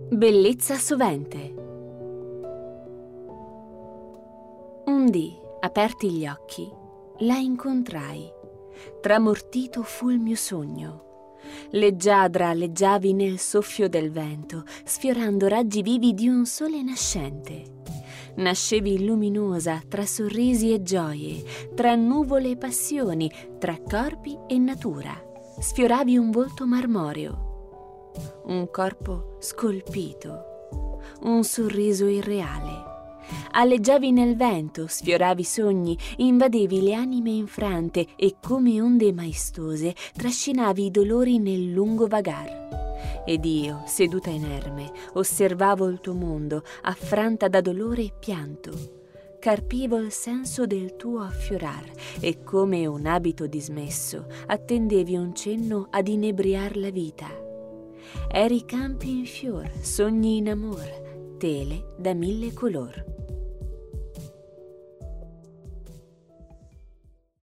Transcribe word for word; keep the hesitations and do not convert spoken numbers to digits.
Bellezza sovente. Un dì, aperti gli occhi, la incontrai. Tramortito fu il mio sogno. Leggiadra leggiavi nel soffio del vento, sfiorando raggi vivi di un sole nascente. Nascevi luminosa tra sorrisi e gioie, tra nuvole e passioni, tra corpi e natura. Sfioravi un volto marmoreo, un corpo scolpito, un sorriso irreale. Aleggiavi nel vento, sfioravi sogni, invadevi le anime infrante e come onde maestose trascinavi i dolori nel lungo vagar. Ed io, seduta inerme, osservavo il tuo mondo, affranta da dolore e pianto. Carpivo il senso del tuo affiorar e come un abito dismesso attendevi un cenno ad inebriar la vita. Eri campi in fior, sogni in amor, tele da mille color.